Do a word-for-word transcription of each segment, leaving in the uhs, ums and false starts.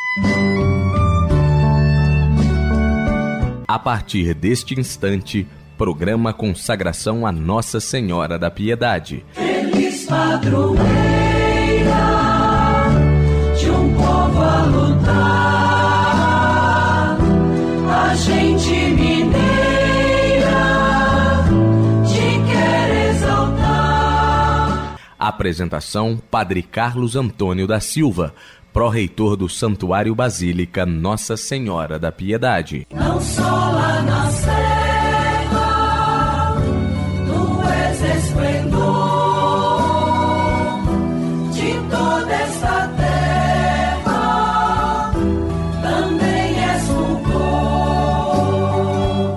A partir deste instante, programa Consagração a Nossa Senhora da Piedade. Feliz padroeira de um povo a lutar, a gente mineira te quer exaltar. Apresentação: Padre Carlos Antônio da Silva, pró-reitor do Santuário Basílica Nossa Senhora da Piedade. Não só lá na serra, tu és esplendor de toda esta terra, também és fulgor.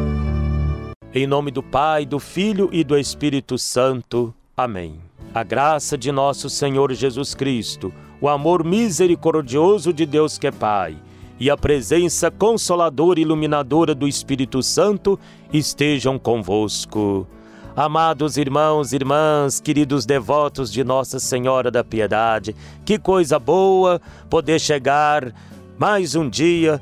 Em nome do Pai, do Filho e do Espírito Santo. Amém. A graça de nosso Senhor Jesus Cristo, o amor misericordioso de Deus que é Pai e a presença consoladora e iluminadora do Espírito Santo estejam convosco. Amados irmãos e irmãs, queridos devotos de Nossa Senhora da Piedade, que coisa boa poder chegar mais um dia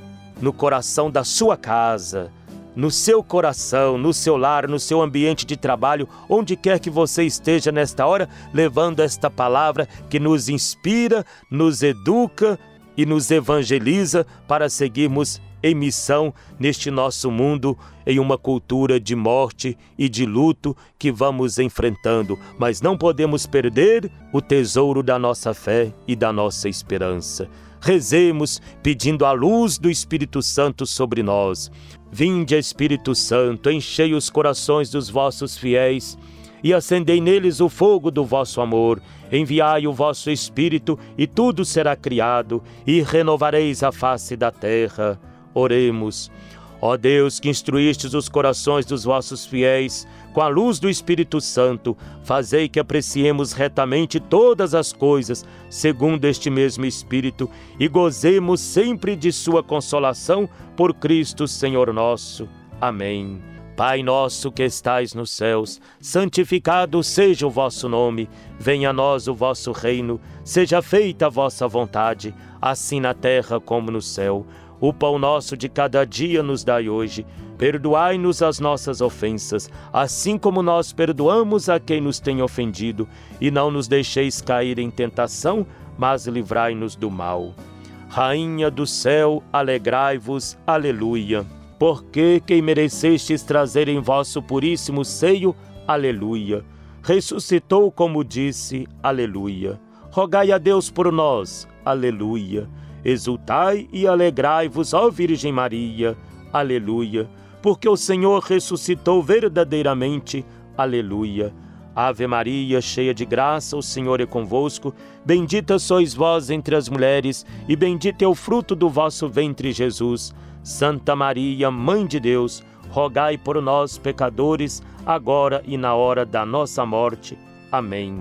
no coração da sua casa, no seu coração, no seu lar, no seu ambiente de trabalho, onde quer que você esteja nesta hora, levando esta palavra que nos inspira, nos educa e nos evangeliza para seguirmos em missão neste nosso mundo, em uma cultura de morte e de luto que vamos enfrentando, mas não podemos perder o tesouro da nossa fé e da nossa esperança. Rezemos pedindo a luz do Espírito Santo sobre nós. Vinde, Espírito Santo, enchei os corações dos vossos fiéis e acendei neles o fogo do vosso amor. Enviai o vosso Espírito e tudo será criado e renovareis a face da terra. Oremos. Ó Deus, que instruístes os corações dos vossos fiéis com a luz do Espírito Santo, fazei que apreciemos retamente todas as coisas, segundo este mesmo Espírito, e gozemos sempre de sua consolação, por Cristo Senhor nosso. Amém. Pai nosso que estais nos céus, santificado seja o vosso nome. Venha a nós o vosso reino, seja feita a vossa vontade, assim na terra como no céu. O pão nosso de cada dia nos dai hoje. Perdoai-nos as nossas ofensas, assim como nós perdoamos a quem nos tem ofendido. E não nos deixeis cair em tentação, mas livrai-nos do mal. Rainha do céu, alegrai-vos, aleluia. Porque quem merecestes trazer em vosso puríssimo seio, aleluia. Ressuscitou como disse, aleluia. Rogai a Deus por nós, aleluia. Exultai e alegrai-vos, ó Virgem Maria, aleluia, porque o Senhor ressuscitou verdadeiramente, aleluia. Ave Maria, cheia de graça, o Senhor é convosco, bendita sois vós entre as mulheres, e bendito é o fruto do vosso ventre, Jesus. Santa Maria, Mãe de Deus, rogai por nós, pecadores, agora e na hora da nossa morte. Amém.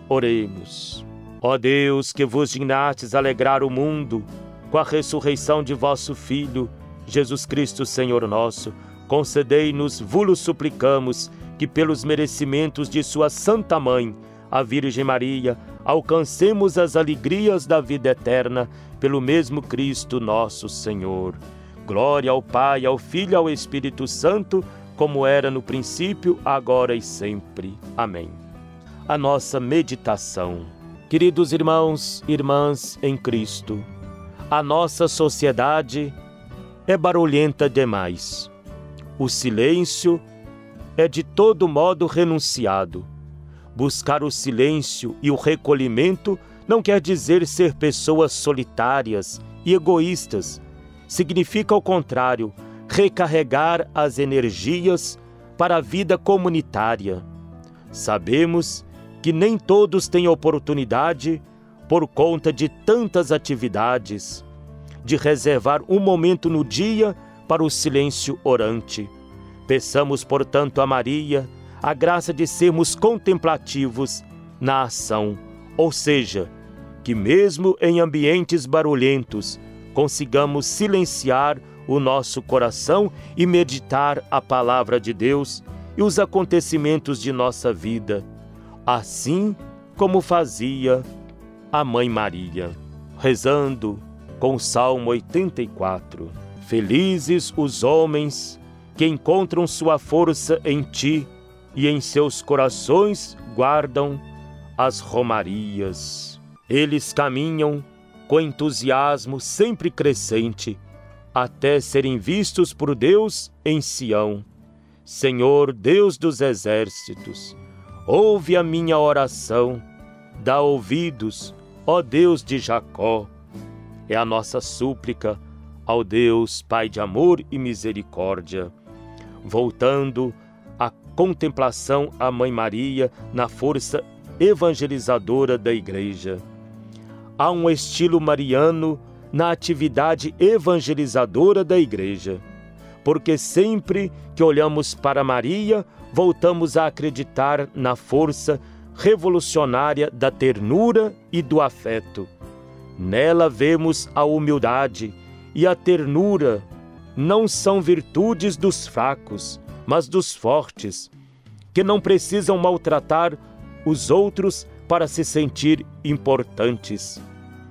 Oremos. Ó Deus, que vos dignastes alegrar o mundo com a ressurreição de vosso Filho, Jesus Cristo, Senhor nosso, concedei-nos, vos suplicamos, que pelos merecimentos de sua Santa Mãe, a Virgem Maria, alcancemos as alegrias da vida eterna, pelo mesmo Cristo nosso Senhor. Glória ao Pai, ao Filho e ao Espírito Santo, como era no princípio, agora e sempre. Amém. A nossa meditação. Queridos irmãos e irmãs em Cristo, a nossa sociedade é barulhenta demais. O silêncio é de todo modo renunciado. Buscar o silêncio e o recolhimento não quer dizer ser pessoas solitárias e egoístas. Significa, ao contrário, recarregar as energias para a vida comunitária. Sabemos que nem todos têm oportunidade, por conta de tantas atividades, de reservar um momento no dia para o silêncio orante. Peçamos, portanto, a Maria a graça de sermos contemplativos na ação, ou seja, que mesmo em ambientes barulhentos, consigamos silenciar o nosso coração e meditar a palavra de Deus e os acontecimentos de nossa vida, assim como fazia a Mãe Maria. Rezando com o Salmo oitenta e quatro. Felizes os homens que encontram sua força em ti e em seus corações guardam as romarias. Eles caminham com entusiasmo sempre crescente, até serem vistos por Deus em Sião. Senhor, Deus dos exércitos, ouve a minha oração, dá ouvidos, ó Deus de Jacó. É a nossa súplica ao Deus, Pai de amor e misericórdia. Voltando à contemplação à Mãe Maria na força evangelizadora da Igreja. Há um estilo mariano na atividade evangelizadora da Igreja, porque sempre que olhamos para Maria, voltamos a acreditar na força revolucionária da ternura e do afeto. Nela vemos a humildade e a ternura não são virtudes dos fracos, mas dos fortes, que não precisam maltratar os outros para se sentir importantes.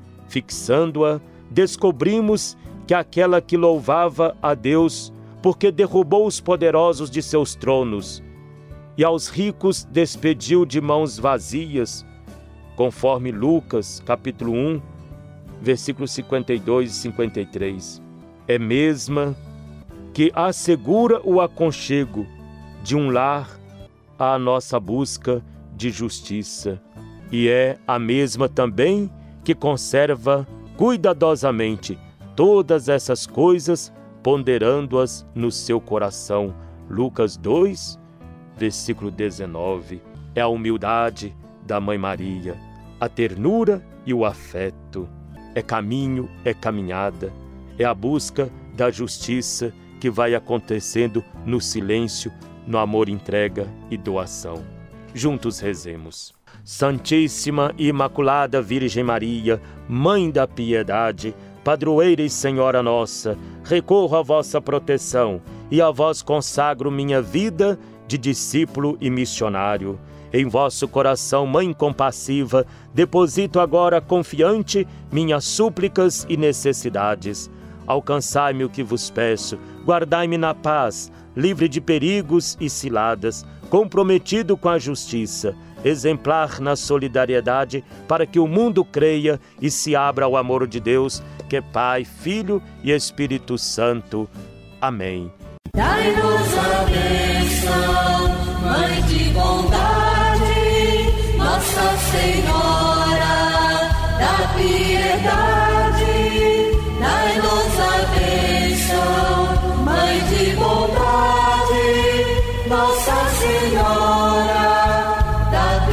Fixando-a, descobrimos que aquela que louvava a Deus porque derrubou os poderosos de seus tronos e aos ricos despediu de mãos vazias, conforme Lucas, capítulo um, versículos cinquenta e dois e cinquenta e três. É mesma que assegura o aconchego de um lar à nossa busca de justiça, e é a mesma também que conserva cuidadosamente todas essas coisas, ponderando-as no seu coração. Lucas dois, versículo dezenove. É a humildade da Mãe Maria, a ternura e o afeto. É caminho, é caminhada, é a busca da justiça que vai acontecendo no silêncio, no amor, entrega e doação. Juntos rezemos. Santíssima e Imaculada Virgem Maria, Mãe da Piedade, Padroeira e Senhora nossa, recorro à vossa proteção e a vós consagro minha vida de discípulo e missionário. Em vosso coração, Mãe compassiva, deposito agora confiante minhas súplicas e necessidades. Alcançai-me o que vos peço, guardai-me na paz, livre de perigos e ciladas, comprometido com a justiça, exemplar na solidariedade, para que o mundo creia e se abra ao amor de Deus, que é Pai, Filho e Espírito Santo. Amém. Dai-nos a bênção, Mãe de bondade, Nossa Senhora da Piedade. Dai-nos a bênção, Mãe de bondade, Nossa Senhora da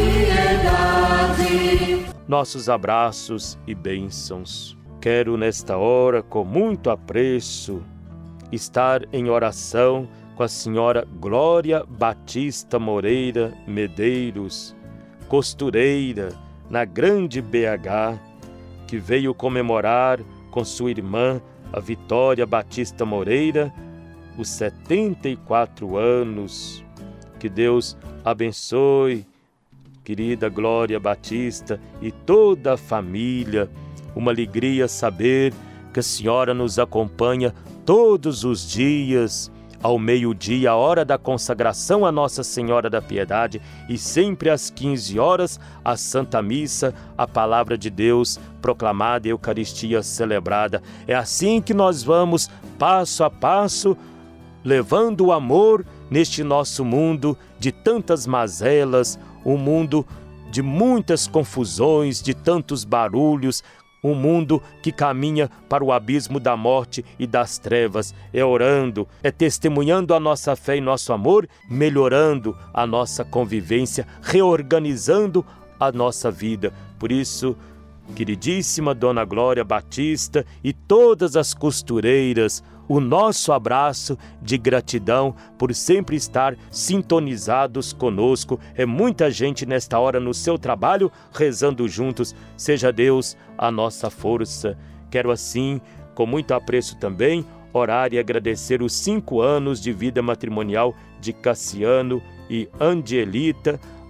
Piedade. Nossos abraços e bênçãos. Quero nesta hora, com muito apreço, estar em oração com a senhora Glória Batista Moreira Medeiros, costureira na Grande B H, que veio comemorar com sua irmã, a Vitória Batista Moreira, os setenta e quatro anos. Que Deus abençoe, querida Glória Batista, e toda a família. Uma alegria saber que a senhora nos acompanha todos os dias, ao meio-dia, a hora da consagração a Nossa Senhora da Piedade, e sempre às quinze horas, a Santa Missa, a Palavra de Deus proclamada e a Eucaristia celebrada. É assim que nós vamos, passo a passo, levando o amor neste nosso mundo de tantas mazelas, um mundo de muitas confusões, de tantos barulhos, um mundo que caminha para o abismo da morte e das trevas. É orando, é testemunhando a nossa fé e nosso amor, melhorando a nossa convivência, reorganizando a nossa vida. Por isso, queridíssima Dona Glória Batista e todas as costureiras, o nosso abraço de gratidão por sempre estar sintonizados conosco. É muita gente nesta hora no seu trabalho, rezando juntos. Seja Deus a nossa força. Quero assim, com muito apreço também, orar e agradecer os cinco anos de vida matrimonial de Cassiano e Angelita,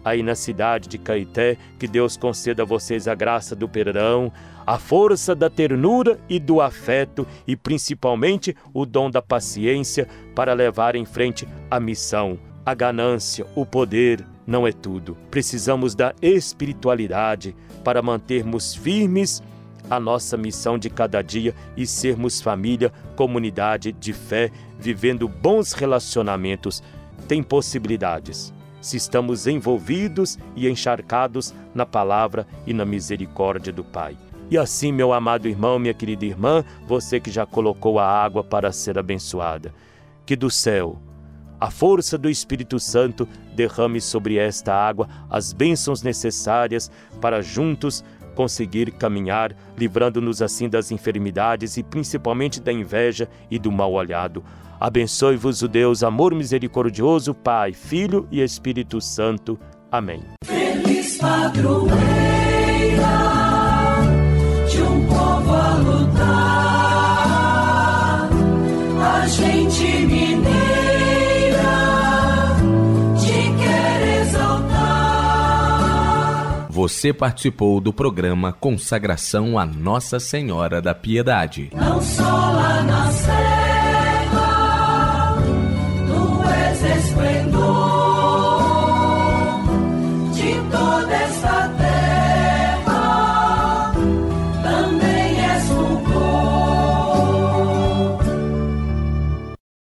aí na cidade de Caeté, que Deus conceda a vocês a graça do perdão, a força da ternura e do afeto e principalmente o dom da paciência para levar em frente a missão. A ganância, o poder não é tudo. Precisamos da espiritualidade para mantermos firmes a nossa missão de cada dia e sermos família, comunidade de fé, vivendo bons relacionamentos. Tem possibilidades, se estamos envolvidos e encharcados na palavra e na misericórdia do Pai. E assim, meu amado irmão, minha querida irmã, você que já colocou a água para ser abençoada, que do céu a força do Espírito Santo derrame sobre esta água as bênçãos necessárias para juntos conseguir caminhar, livrando-nos assim das enfermidades e principalmente da inveja e do mal olhado. Abençoe-vos o Deus, amor misericordioso, Pai, Filho e Espírito Santo. Amém. Feliz padroeira de um povo a lutar, a gente mineira te quer exaltar. Você participou do programa Consagração a Nossa Senhora da Piedade. Não só lá na serra, tu és esplendor de toda esta